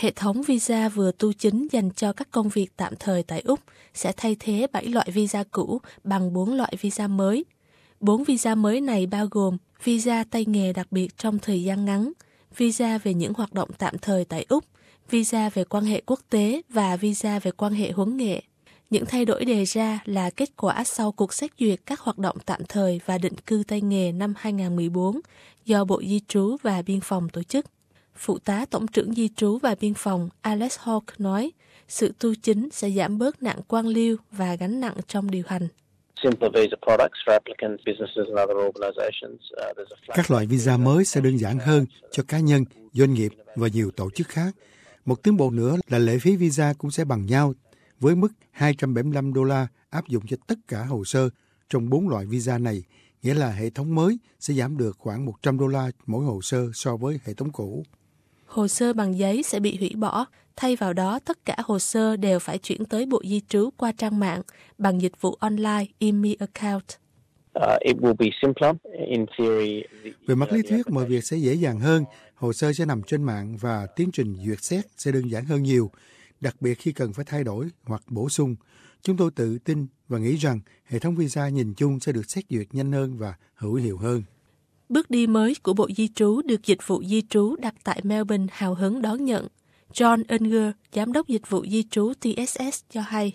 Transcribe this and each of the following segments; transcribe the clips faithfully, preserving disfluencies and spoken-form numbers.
Hệ thống visa vừa tu chính dành cho các công việc tạm thời tại Úc sẽ thay thế bảy loại visa cũ bằng bốn loại visa mới. Bốn visa mới này bao gồm visa tay nghề đặc biệt trong thời gian ngắn, visa về những hoạt động tạm thời tại Úc, visa về quan hệ quốc tế và visa về quan hệ huấn nghệ. Những thay đổi đề ra là kết quả sau cuộc xét duyệt các hoạt động tạm thời và định cư tay nghề năm hai không một bốn do Bộ Di trú và Biên phòng tổ chức. Phụ tá Tổng trưởng Di trú và Biên phòng Alex Hawke nói, sự tu chính sẽ giảm bớt nặng quan liêu và gánh nặng trong điều hành. Các loại visa mới sẽ đơn giản hơn cho cá nhân, doanh nghiệp và nhiều tổ chức khác. Một tiến bộ nữa là lệ phí visa cũng sẽ bằng nhau, với mức hai trăm bảy mươi lăm đô la áp dụng cho tất cả hồ sơ trong bốn loại visa này, nghĩa là hệ thống mới sẽ giảm được khoảng một trăm đô la mỗi hồ sơ so với hệ thống cũ. Hồ sơ bằng giấy sẽ bị hủy bỏ, thay vào đó tất cả hồ sơ đều phải chuyển tới Bộ Di trú qua trang mạng bằng dịch vụ online e em i account. Về mặt lý thuyết, mọi việc sẽ dễ dàng hơn, hồ sơ sẽ nằm trên mạng và tiến trình duyệt xét sẽ đơn giản hơn nhiều, đặc biệt khi cần phải thay đổi hoặc bổ sung. Chúng tôi tự tin và nghĩ rằng hệ thống visa nhìn chung sẽ được xét duyệt nhanh hơn và hữu hiệu hơn. Bước đi mới của Bộ Di trú được Dịch vụ Di trú đặt tại Melbourne hào hứng đón nhận. John Unger, Giám đốc Dịch vụ Di trú tê ét ét cho hay.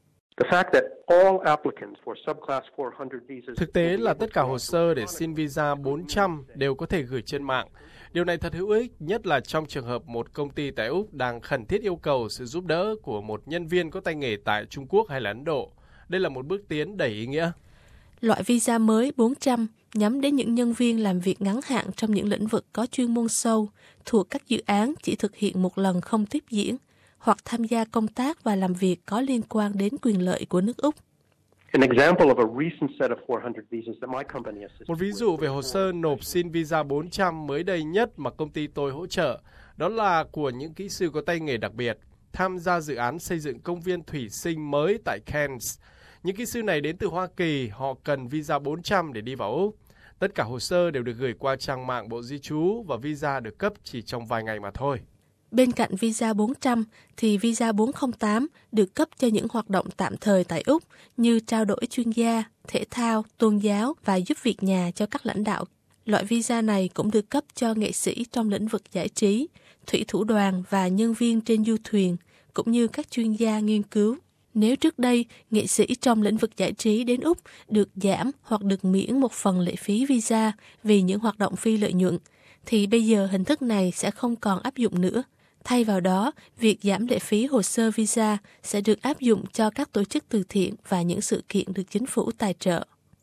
Thực tế là tất cả hồ sơ để xin visa bốn trăm đều có thể gửi trên mạng. Điều này thật hữu ích, nhất là trong trường hợp một công ty tại Úc đang khẩn thiết yêu cầu sự giúp đỡ của một nhân viên có tay nghề tại Trung Quốc hay là Ấn Độ. Đây là một bước tiến đầy ý nghĩa. Loại visa mới bốn trăm nhắm đến những nhân viên làm việc ngắn hạn trong những lĩnh vực có chuyên môn sâu, thuộc các dự án chỉ thực hiện một lần không tiếp diễn, hoặc tham gia công tác và làm việc có liên quan đến quyền lợi của nước Úc. Một ví dụ về hồ sơ nộp xin visa bốn trăm mới đây nhất mà công ty tôi hỗ trợ, đó là của những kỹ sư có tay nghề đặc biệt, tham gia dự án xây dựng công viên thủy sinh mới tại Cairns. Những kỹ sư này đến từ Hoa Kỳ, họ cần visa bốn trăm để đi vào Úc. Tất cả hồ sơ đều được gửi qua trang mạng Bộ Di trú và visa được cấp chỉ trong vài ngày mà thôi. Bên cạnh visa bốn trăm thì visa bốn không tám được cấp cho những hoạt động tạm thời tại Úc như trao đổi chuyên gia, thể thao, tôn giáo và giúp việc nhà cho các lãnh đạo. Loại visa này cũng được cấp cho nghệ sĩ trong lĩnh vực giải trí, thủy thủ đoàn và nhân viên trên du thuyền, cũng như các chuyên gia nghiên cứu. Nếu trước đây, nghệ sĩ trong lĩnh vực giải trí đến Úc được giảm hoặc được miễn một phần lệ phí visa vì những hoạt động phi lợi nhuận, thì bây giờ hình thức này sẽ không còn áp dụng nữa. Thay vào đó, việc giảm lệ phí hồ sơ visa sẽ được áp dụng cho các tổ chức từ thiện và những sự kiện được chính phủ tài trợ.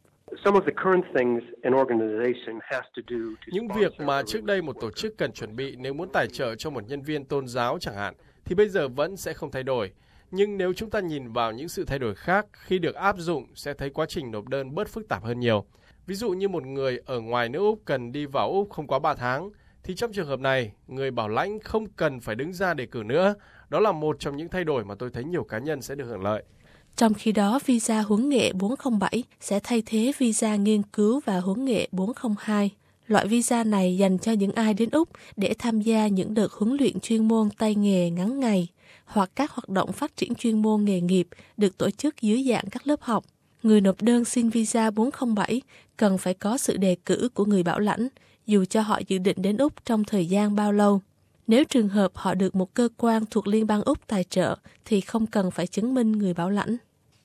Những việc mà trước đây một tổ chức cần chuẩn bị nếu muốn tài trợ cho một nhân viên tôn giáo chẳng hạn, thì bây giờ vẫn sẽ không thay đổi. Nhưng nếu chúng ta nhìn vào những sự thay đổi khác khi được áp dụng sẽ thấy quá trình nộp đơn bớt phức tạp hơn nhiều. Ví dụ như một người ở ngoài nước Úc cần đi vào Úc không quá ba tháng, thì trong trường hợp này, người bảo lãnh không cần phải đứng ra đề cử nữa. Đó là một trong những thay đổi mà tôi thấy nhiều cá nhân sẽ được hưởng lợi. Trong khi đó, visa huấn nghệ bốn không bảy sẽ thay thế visa nghiên cứu và huấn nghệ bốn không hai. Loại visa này dành cho những ai đến Úc để tham gia những đợt huấn luyện chuyên môn tay nghề ngắn ngày hoặc các hoạt động phát triển chuyên môn nghề nghiệp được tổ chức dưới dạng các lớp học. Người nộp đơn xin visa bốn không bảy cần phải có sự đề cử của người bảo lãnh, dù cho họ dự định đến Úc trong thời gian bao lâu. Nếu trường hợp họ được một cơ quan thuộc Liên bang Úc tài trợ, thì không cần phải chứng minh người bảo lãnh.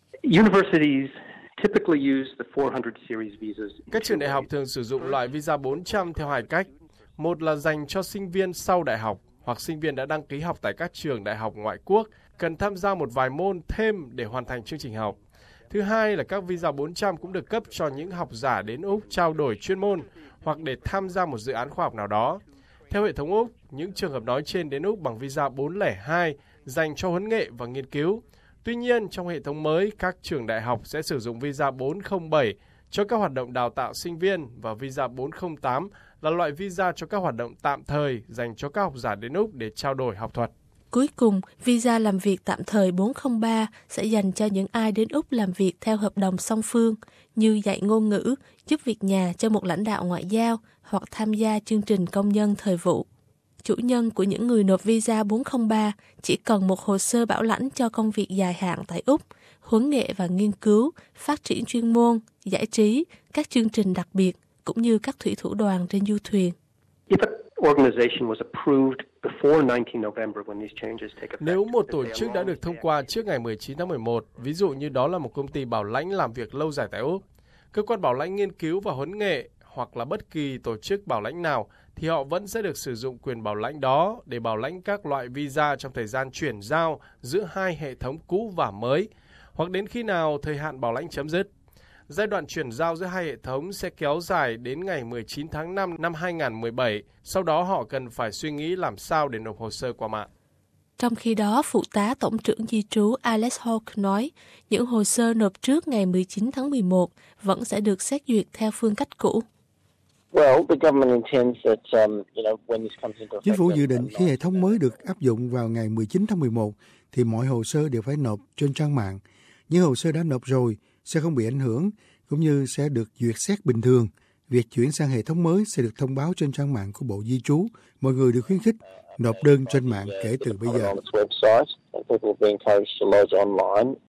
Các trường đại học thường sử dụng loại visa bốn trăm theo hai cách. Một là dành cho sinh viên sau đại học, hoặc sinh viên đã đăng ký học tại các trường đại học ngoại quốc, cần tham gia một vài môn thêm để hoàn thành chương trình học. Thứ hai là các visa bốn trăm cũng được cấp cho những học giả đến Úc trao đổi chuyên môn hoặc để tham gia một dự án khoa học nào đó. Theo hệ thống Úc, những trường hợp nói trên đến Úc bằng visa bốn không hai dành cho huấn nghệ và nghiên cứu. Tuy nhiên, trong hệ thống mới, các trường đại học sẽ sử dụng visa bốn không bảy cho các hoạt động đào tạo sinh viên và visa bốn không tám là loại visa cho các hoạt động tạm thời dành cho các học giả đến Úc để trao đổi học thuật. Cuối cùng, visa làm việc tạm thời bốn không ba sẽ dành cho những ai đến Úc làm việc theo hợp đồng song phương như dạy ngôn ngữ, giúp việc nhà cho một lãnh đạo ngoại giao hoặc tham gia chương trình công nhân thời vụ. chủ nhân của những người nộp visa bốn không ba chỉ cần một hồ sơ bảo lãnh cho công việc dài hạn tại Úc, huấn nghệ và nghiên cứu, phát triển chuyên môn, giải trí, các chương trình đặc biệt, cũng như các thủy thủ đoàn trên du thuyền. Nếu một tổ chức đã được thông qua trước ngày mười chín tháng mười một, ví dụ như đó là một công ty bảo lãnh làm việc lâu dài tại Úc, cơ quan bảo lãnh nghiên cứu và huấn nghệ hoặc là bất kỳ tổ chức bảo lãnh nào, thì họ vẫn sẽ được sử dụng quyền bảo lãnh đó để bảo lãnh các loại visa trong thời gian chuyển giao giữa hai hệ thống cũ và mới, hoặc đến khi nào thời hạn bảo lãnh chấm dứt. Giai đoạn chuyển giao giữa hai hệ thống sẽ kéo dài đến ngày mười chín tháng năm năm hai nghìn không trăm mười bảy, sau đó họ cần phải suy nghĩ làm sao để nộp hồ sơ qua mạng. Trong khi đó, Phụ tá Tổng trưởng Di trú Alex Hawke nói, những hồ sơ nộp trước ngày mười chín tháng mười một vẫn sẽ được xét duyệt theo phương cách cũ. Chính phủ dự định khi hệ thống mới được áp dụng vào ngày mười chín tháng mười một thì mọi hồ sơ đều phải nộp trên trang mạng. Những hồ sơ đã nộp rồi sẽ không bị ảnh hưởng, cũng như sẽ được duyệt xét bình thường. Việc chuyển sang hệ thống mới sẽ được thông báo trên trang mạng của Bộ Di trú. Mọi người được khuyến khích nộp đơn trên mạng kể từ bây giờ.